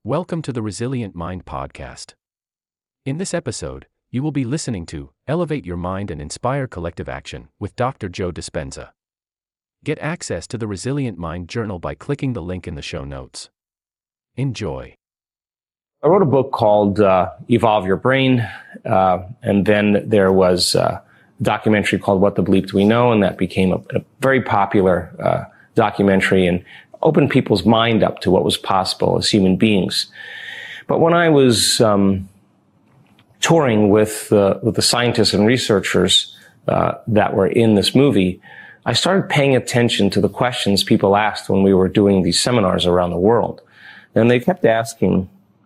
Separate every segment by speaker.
Speaker 1: Welcome to the Resilient Mind Podcast. In this episode, you will be listening to Elevate Your Mind and Inspire Collective Action with Dr. Joe Dispenza. Get access to the Resilient Mind Journal by clicking the link in the show notes. Enjoy.
Speaker 2: I wrote a book called Evolve Your Brain, and then there was a documentary called What the Bleep Do We Know, and that became a very popular documentary and opened people's mind up to what was possible as human beings. But when I was touring with the scientists and researchers that were in this movie, I started paying attention to the questions people asked when we were doing these seminars around the world. And they kept asking,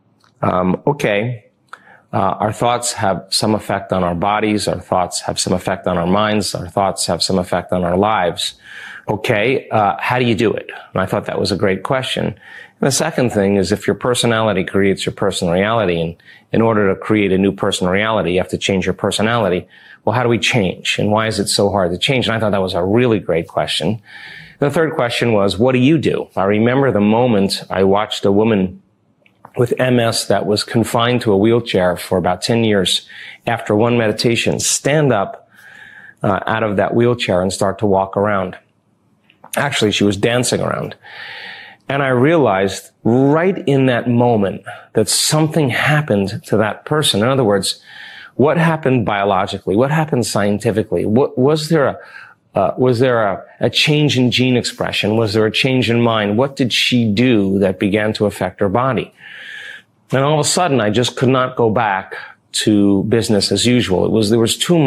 Speaker 2: our thoughts have some effect on our bodies, our thoughts have some effect on our minds, our thoughts have some effect on our lives. How do you do it? And I thought that was a great question. And the second thing is, if your personality creates your personal reality, and in order to create a new personal reality, you have to change your personality. Well, how do we change? And why is it so hard to change? And I thought that was a really great question. The third question was, what do you do? I remember the moment I watched a woman with MS that was confined to a wheelchair for about 10 years after one meditation stand up out of that wheelchair and start to walk around. Actually, she was dancing around. And I realized right in that moment that something happened to that person. In other words, what happened biologically? What happened scientifically? Was there a change in gene expression? Was there a change in mind? What did she do that began to affect her body? And all of a sudden, I just could not go back to business as usual. There was too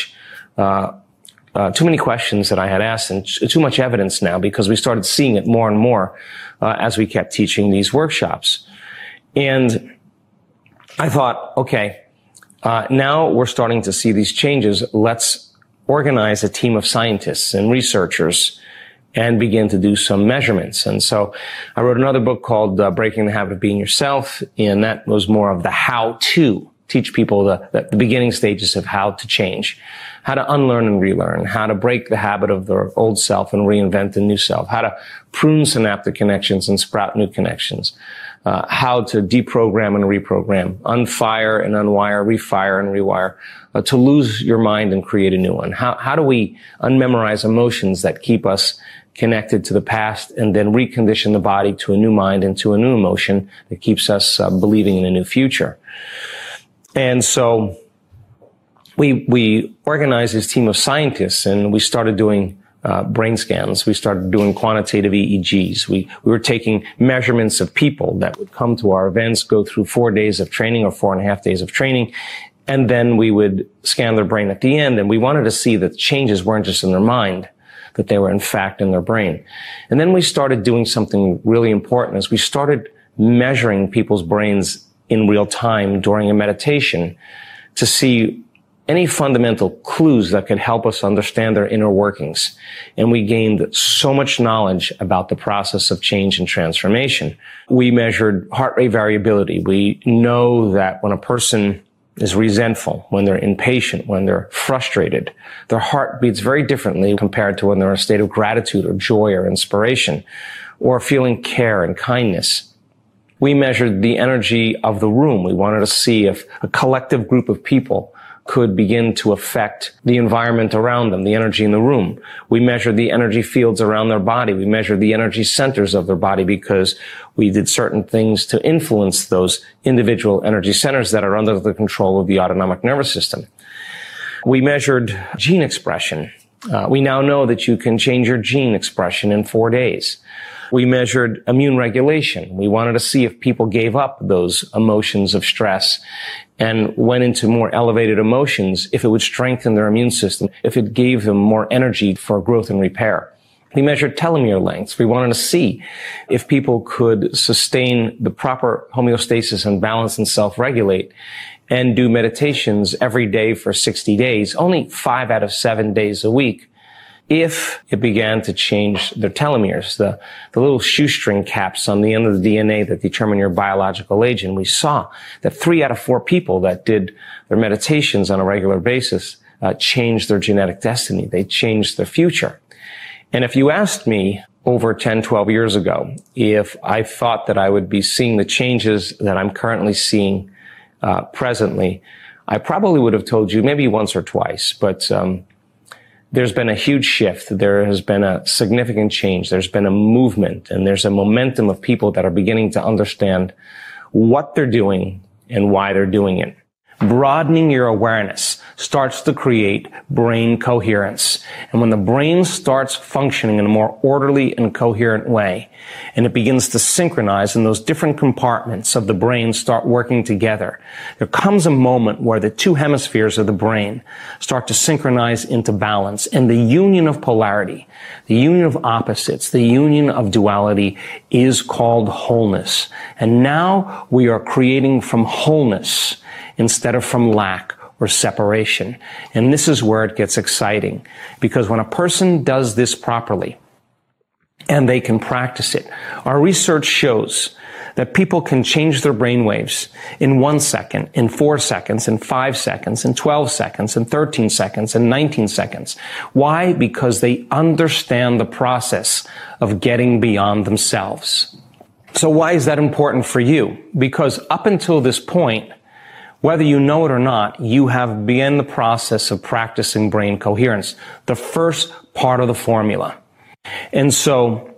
Speaker 2: many questions that I had asked and too much evidence now, because we started seeing it more and more as we kept teaching these workshops. And I thought, now we're starting to see these changes. Let's organize a team of scientists and researchers and begin to do some measurements. And so I wrote another book called Breaking the Habit of Being Yourself, and that was more of the how-to. Teach people the beginning stages of how to change, how to unlearn and relearn, how to break the habit of their old self and reinvent a new self, how to prune synaptic connections and sprout new connections, how to deprogram and reprogram, unfire and unwire, refire and rewire, to lose your mind and create a new one. How do we unmemorize emotions that keep us connected to the past and then recondition the body to a new mind and to a new emotion that keeps us believing in a new future? And so we organized this team of scientists, and we started doing brain scans. We started doing quantitative EEGs. We were taking measurements of people that would come to our events, go through 4 days of training or 4.5 days of training, and then we would scan their brain at the end. And we wanted to see that changes weren't just in their mind, that they were in fact in their brain. And then we started doing something really important, as we started measuring people's brains in real time during a meditation to see any fundamental clues that could help us understand their inner workings. And we gained so much knowledge about the process of change and transformation. We measured heart rate variability. We know that when a person is resentful, when they're impatient, when they're frustrated, their heart beats very differently compared to when they're in a state of gratitude or joy or inspiration, or feeling care and kindness. We measured the energy of the room. We wanted to see if a collective group of people could begin to affect the environment around them, the energy in the room. We measured the energy fields around their body. We measured the energy centers of their body, because we did certain things to influence those individual energy centers that are under the control of the autonomic nervous system. We measured gene expression. We now know that you can change your gene expression in 4 days. We measured immune regulation. We wanted to see if people gave up those emotions of stress and went into more elevated emotions, if it would strengthen their immune system, if it gave them more energy for growth and repair. We measured telomere lengths. We wanted to see if people could sustain the proper homeostasis and balance and self-regulate and do meditations every day for 60 days, only 5 out of 7 days a week, if it began to change their telomeres, the little shoestring caps on the end of the DNA that determine your biological age. And we saw that 3 out of 4 people that did their meditations on a regular basis changed their genetic destiny. They changed their future. And if you asked me over 10, 12 years ago, if I thought that I would be seeing the changes that I'm currently seeing presently, I probably would have told you maybe once or twice, but there's been a huge shift. There has been a significant change. There's been a movement, and there's a momentum of people that are beginning to understand what they're doing and why they're doing it. Broadening your awareness starts to create brain coherence. And when the brain starts functioning in a more orderly and coherent way, and it begins to synchronize and those different compartments of the brain start working together, there comes a moment where the two hemispheres of the brain start to synchronize into balance. And the union of polarity, the union of opposites, the union of duality is called wholeness. And now we are creating from wholeness instead of from lack or separation. And this is where it gets exciting, because when a person does this properly and they can practice it, our research shows that people can change their brain waves in 1 second, in 4 seconds, in 5 seconds, in 12 seconds, in 13 seconds, in 19 seconds. Why? Because they understand the process of getting beyond themselves. So why is that important for you? Because up until this point, whether you know it or not, you have begun the process of practicing brain coherence, the first part of the formula. And so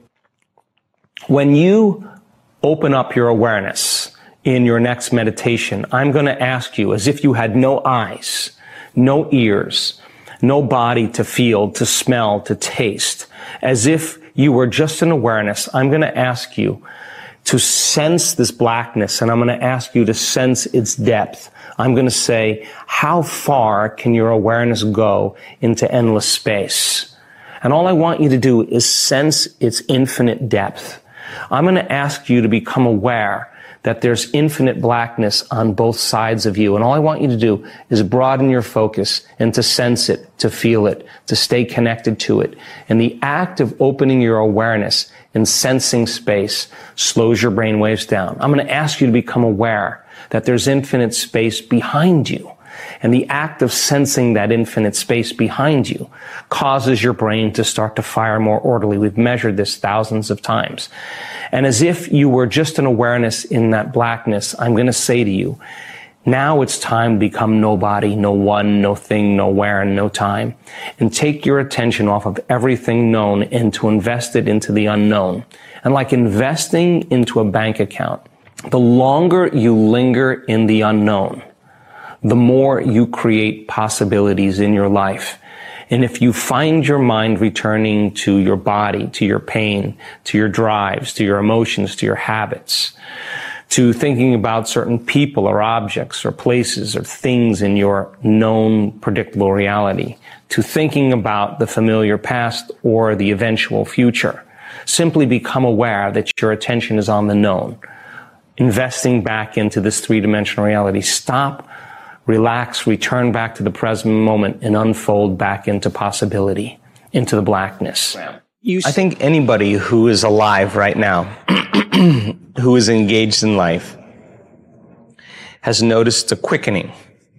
Speaker 2: when you open up your awareness in your next meditation, I'm going to ask you, as if you had no eyes, no ears, no body to feel, to smell, to taste, as if you were just an awareness, I'm going to ask you to sense this blackness, and I'm going to ask you to sense its depth. I'm going to say, how far can your awareness go into endless space? And all I want you to do is sense its infinite depth. I'm going to ask you to become aware that there's infinite blackness on both sides of you. And all I want you to do is broaden your focus and to sense it, to feel it, to stay connected to it. And the act of opening your awareness and sensing space slows your brain waves down. I'm going to ask you to become aware that there's infinite space behind you. And the act of sensing that infinite space behind you causes your brain to start to fire more orderly. We've measured this thousands of times. And as if you were just an awareness in that blackness, I'm going to say to you, now it's time to become nobody, no one, no thing, no where, and no time. And take your attention off of everything known and to invest it into the unknown. And like investing into a bank account, the longer you linger in the unknown, the more you create possibilities in your life. And if you find your mind returning to your body, to your pain, to your drives, to your emotions, to your habits, to thinking about certain people or objects or places or things in your known predictable reality, to thinking about the familiar past or the eventual future, simply become aware that your attention is on the known, investing back into this three-dimensional reality. Stop, relax, return back to the present moment, and unfold back into possibility, into the blackness. I think anybody who is alive right now, who is engaged in life, has noticed a quickening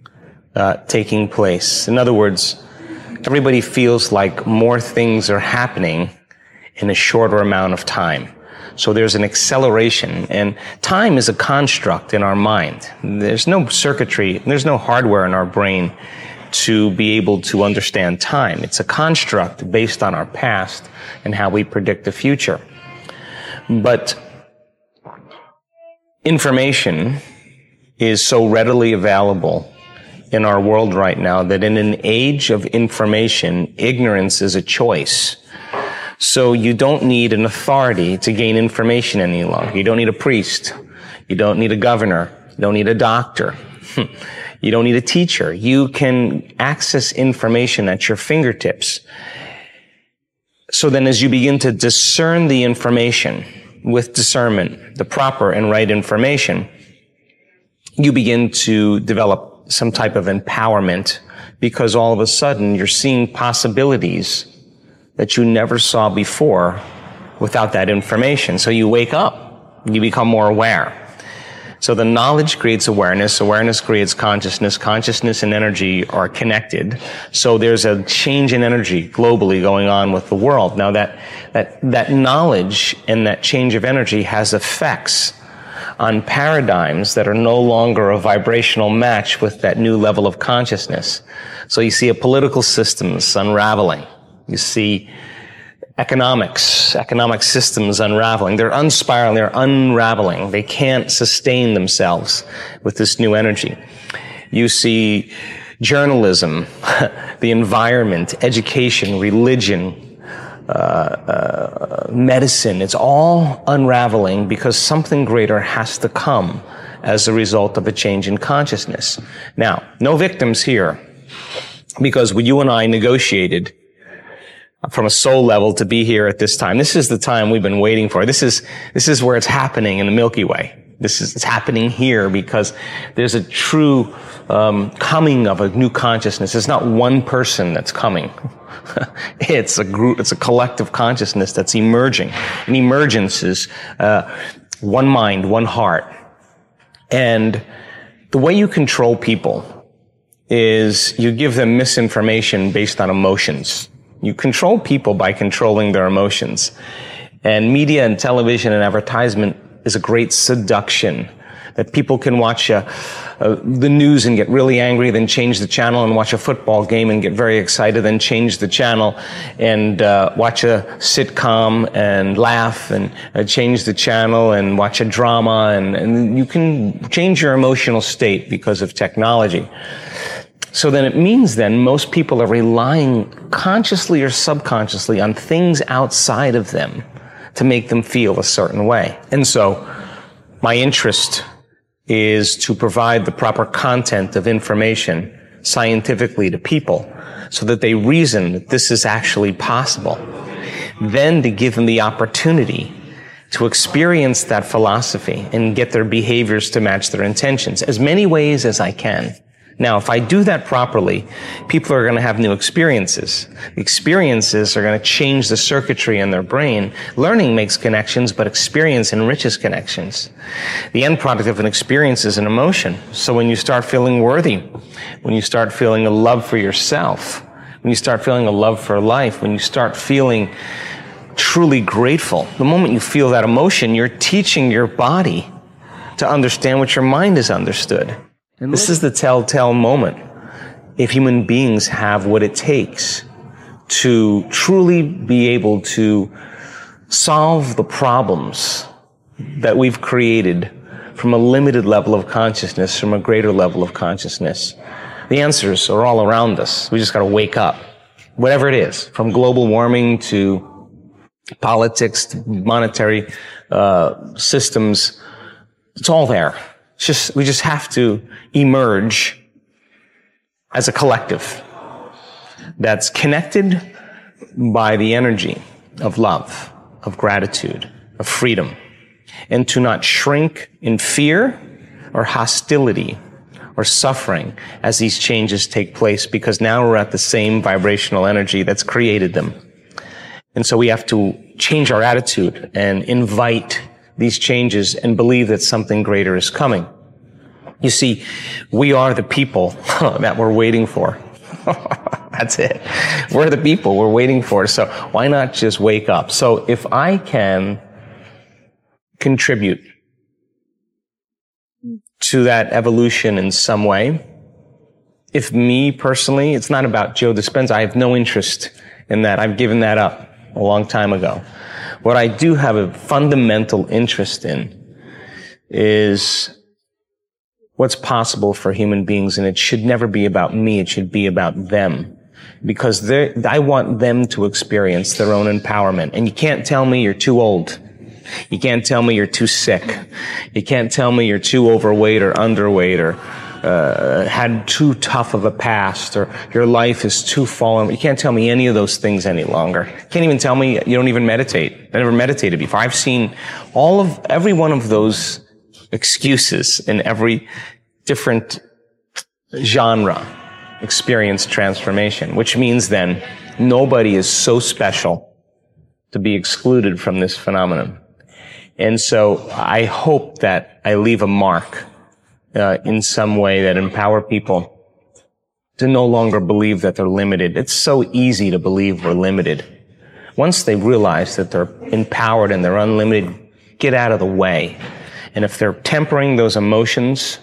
Speaker 2: taking place. In other words, everybody feels like more things are happening in a shorter amount of time. So there's an acceleration, and time is a construct in our mind. There's no circuitry, there's no hardware in our brain to be able to understand time. It's a construct based on our past and how we predict the future. But information is so readily available in our world right now that in an age of information, ignorance is a choice. So you don't need an authority to gain information any longer. You don't need a priest. You don't need a governor. You don't need a doctor. You don't need a teacher. You can access information at your fingertips. So then as you begin to discern the information with discernment, the proper and right information, you begin to develop some type of empowerment, because all of a sudden you're seeing possibilities that you never saw before without that information. So you wake up, you become more aware. So the knowledge creates awareness, awareness creates consciousness, consciousness and energy are connected. So there's a change in energy globally going on with the world. Now that knowledge and that change of energy has effects on paradigms that are no longer a vibrational match with that new level of consciousness. So you see a political systems unraveling. You see economic systems unraveling. They're unspiraling, they're unraveling. They can't sustain themselves with this new energy. You see journalism, the environment, education, religion, medicine. It's all unraveling because something greater has to come as a result of a change in consciousness. Now, no victims here, because when you and I negotiated from a soul level to be here at this time. This is the time we've been waiting for. This is where it's happening in the Milky Way. It's happening here because there's a true coming of a new consciousness. It's not one person that's coming. It's a group, it's a collective consciousness that's emerging. And emergence is one mind, one heart. And the way you control people is you give them misinformation based on emotions. You control people by controlling their emotions. And media and television and advertisement is a great seduction that people can watch the news and get really angry, then change the channel, and watch a football game and get very excited, then change the channel and watch a sitcom and laugh, and change the channel and watch a drama, and you can change your emotional state because of technology. So then it means then most people are relying consciously or subconsciously on things outside of them to make them feel a certain way. And so my interest is to provide the proper content of information scientifically to people so that they reason that this is actually possible. Then to give them the opportunity to experience that philosophy and get their behaviors to match their intentions as many ways as I can. Now, if I do that properly, people are going to have new experiences. The experiences are going to change the circuitry in their brain. Learning makes connections, but experience enriches connections. The end product of an experience is an emotion. So when you start feeling worthy, when you start feeling a love for yourself, when you start feeling a love for life, when you start feeling truly grateful, the moment you feel that emotion, you're teaching your body to understand what your mind has understood. And this is the telltale moment if human beings have what it takes to truly be able to solve the problems that we've created from a limited level of consciousness, from a greater level of consciousness. The answers are all around us. We just got to wake up. Whatever it is, from global warming to politics, to monetary systems, it's all there. We just have to emerge as a collective that's connected by the energy of love, of gratitude, of freedom, and to not shrink in fear or hostility or suffering as these changes take place, because now we're at the same vibrational energy that's created them. And so we have to change our attitude and invite these changes and believe that something greater is coming. You see, we are the people that we're waiting for. That's it. We're the people we're waiting for. So why not just wake up? So if I can contribute to that evolution in some way, if me personally, it's not about Joe Dispenza. I have no interest in that. I've given that up a long time ago. What I do have a fundamental interest in is what's possible for human beings, and it should never be about me. It should be about them, because I want them to experience their own empowerment. And you can't tell me you're too old. You can't tell me you're too sick. You can't tell me you're too overweight or underweight or had too tough of a past, or your life is too fallen. You can't tell me any of those things any longer. You can't even tell me you don't even meditate. I never meditated before. I've seen every one of those excuses in every different genre experience transformation, which means then nobody is so special to be excluded from this phenomenon. And so I hope that I leave a mark in some way that empower people to no longer believe that they're limited. It's so easy to believe we're limited. Once they realize that they're empowered and they're unlimited, get out of the way. And if they're tempering those emotions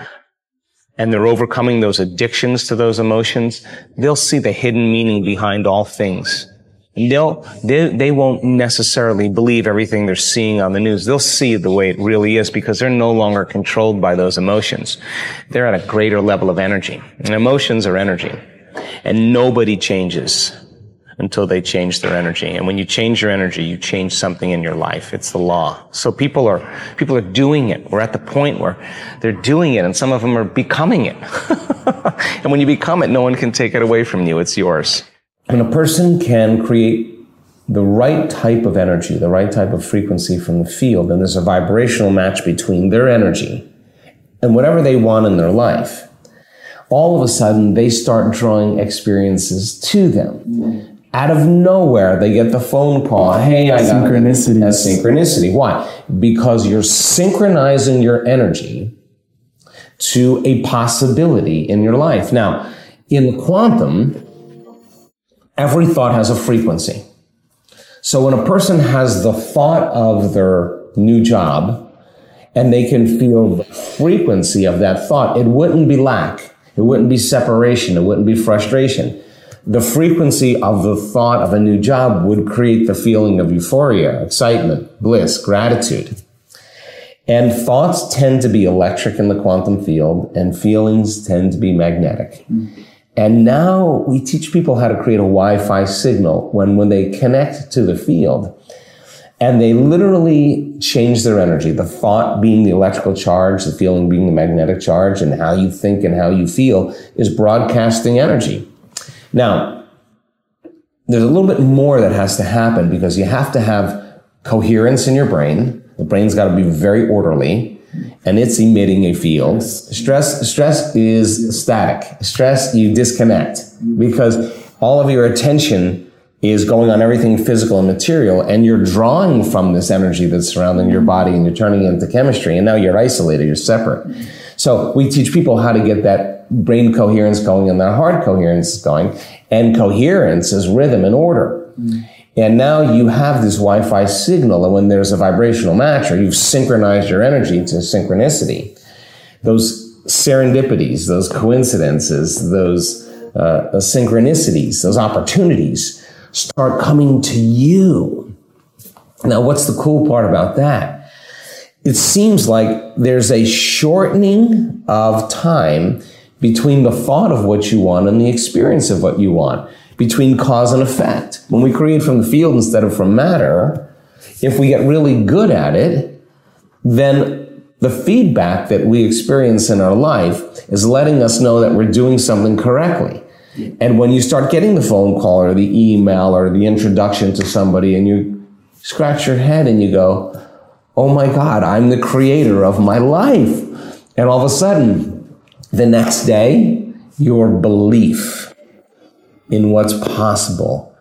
Speaker 2: and they're overcoming those addictions to those emotions, they'll see the hidden meaning behind all things. And they won't necessarily believe everything they're seeing on the news. They'll see it the way it really is because they're no longer controlled by those emotions. They're at a greater level of energy. And emotions are energy. And nobody changes until they change their energy. And when you change your energy, you change something in your life. It's the law. So people are doing it. We're at the point where they're doing it, and some of them are becoming it. And when you become it, no one can take it away from you. It's yours. When a person can create the right type of energy, the right type of frequency from the field, and there's a vibrational match between their energy and whatever they want in their life, all of a sudden they start drawing experiences to them. Out of nowhere, they get the phone call. Hey, I got synchronicity. That's synchronicity. Why? Because you're synchronizing your energy to a possibility in your life. Now, in the quantum, every thought has a frequency. So when a person has the thought of their new job and they can feel the frequency of that thought, it wouldn't be lack. It wouldn't be separation. It wouldn't be frustration. The frequency of the thought of a new job would create the feeling of euphoria, excitement, bliss, gratitude. And thoughts tend to be electric in the quantum field, and feelings tend to be magnetic. And now we teach people how to create a Wi-Fi signal when they connect to the field, and they literally change their energy. The thought being the electrical charge, the feeling being the magnetic charge, and how you think and how you feel is broadcasting energy. Now, there's a little bit more that has to happen because you have to have coherence in your brain. The brain's got to be very orderly, and it's emitting a field. Stress is static. Stress, you disconnect because all of your attention is going on everything physical and material, and you're drawing from this energy that's surrounding your body, and you're turning it into chemistry, and now you're isolated, you're separate. So we teach people how to get that brain coherence going and their heart coherence going, and coherence is rhythm and order. And now you have this Wi-Fi signal, and when there's a vibrational match, or you've synchronized your energy to synchronicity, those serendipities, those coincidences, those synchronicities, those opportunities start coming to you. Now, what's the cool part about that? It seems like there's a shortening of time between the thought of what you want and the experience of what you want, between cause and effect. When we create from the field instead of from matter, if we get really good at it, then the feedback that we experience in our life is letting us know that we're doing something correctly. And when you start getting the phone call or the email or the introduction to somebody, and you scratch your head and you go, oh my God, I'm the creator of my life. And all of a sudden, the next day, your belief in what's possible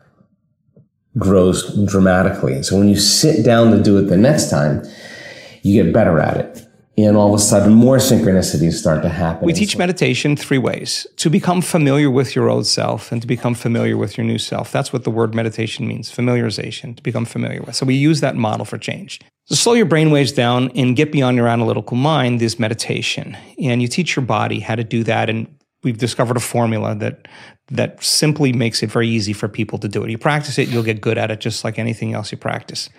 Speaker 2: grows dramatically. So when you sit down to do it the next time, you get better at it. And all of a sudden, more synchronicities start to happen.
Speaker 3: We teach meditation 3 ways: to become familiar with your old self and to become familiar with your new self. That's what the word meditation means, familiarization, to become familiar with. So we use that model for change. To slow your brainwaves down and get beyond your analytical mind is meditation. And you teach your body how to do that. And we've discovered a formula that simply makes it very easy for people to do it. You practice it, you'll get good at it, just like anything else you practice.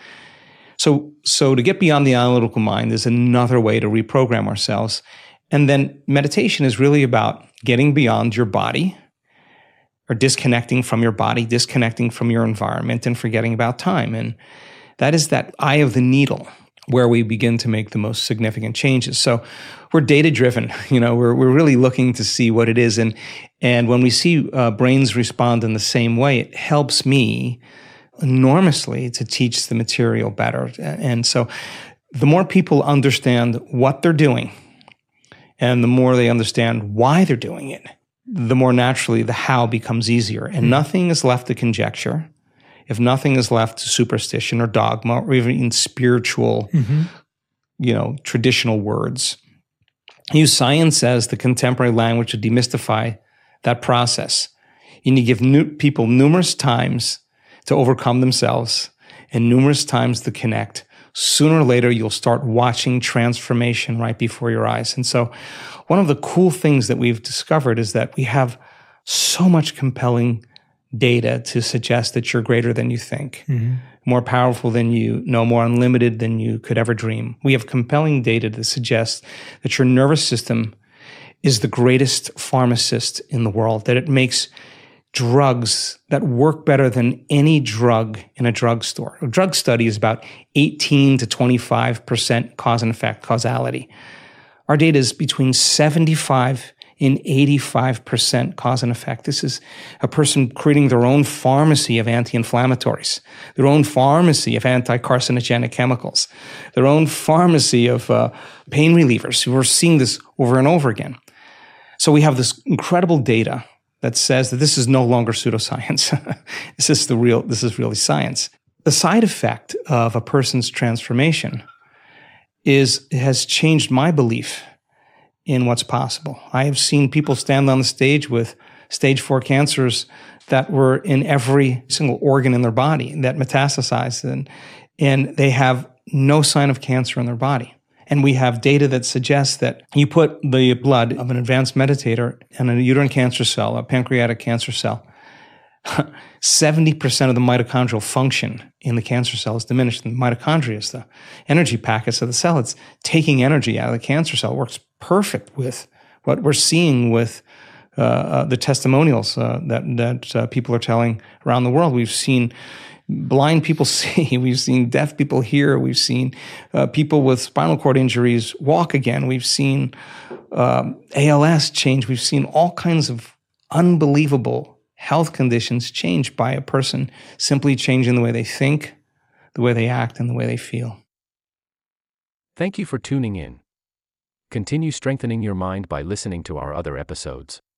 Speaker 3: So to get beyond the analytical mind is another way to reprogram ourselves. And then meditation is really about getting beyond your body, or disconnecting from your body, disconnecting from your environment, and forgetting about time. And that is that eye of the needle where we begin to make the most significant changes. So we're data-driven. We're really looking to see what it is. And when we see brains respond in the same way, it helps me enormously to teach the material better. And so the more people understand what they're doing, and the more they understand why they're doing it, the more naturally the how becomes easier. And nothing is left to conjecture. if nothing is left to superstition or dogma or even spiritual, traditional words. Use science as the contemporary language to demystify that process. You need to give people numerous times to overcome themselves and numerous times to connect. Sooner or later, you'll start watching transformation right before your eyes. And so one of the cool things that we've discovered is that we have so much compelling data to suggest that you're greater than you think, more powerful than you know, more unlimited than you could ever dream. We have compelling data to suggest that your nervous system is the greatest pharmacist in the world, that it makes drugs that work better than any drug in a drugstore. A drug study is about 18 to 25% cause and effect, causality. Our data is between 75 and 85% cause and effect. This is a person creating their own pharmacy of anti-inflammatories, their own pharmacy of anti-carcinogenic chemicals, their own pharmacy of pain relievers. We're seeing this over and over again. So we have this incredible data that says that this is no longer pseudoscience. This is really science. The side effect of a person's transformation has changed my belief in what's possible. I have seen people stand on the stage with stage 4 cancers that were in every single organ in their body that metastasized, and they have no sign of cancer in their body. And we have data that suggests that you put the blood of an advanced meditator and a uterine cancer cell, a pancreatic cancer cell, 70% of the mitochondrial function in the cancer cell is diminished. And the mitochondria is the energy packets of the cell. It's taking energy out of the cancer cell. It works perfect with what we're seeing with the testimonials that people are telling around the world. We've seen blind people see, we've seen deaf people hear, we've seen people with spinal cord injuries walk again, we've seen ALS change, we've seen all kinds of unbelievable health conditions changed by a person simply changing the way they think, the way they act, and the way they feel.
Speaker 1: Thank you for tuning in. Continue strengthening your mind by listening to our other episodes.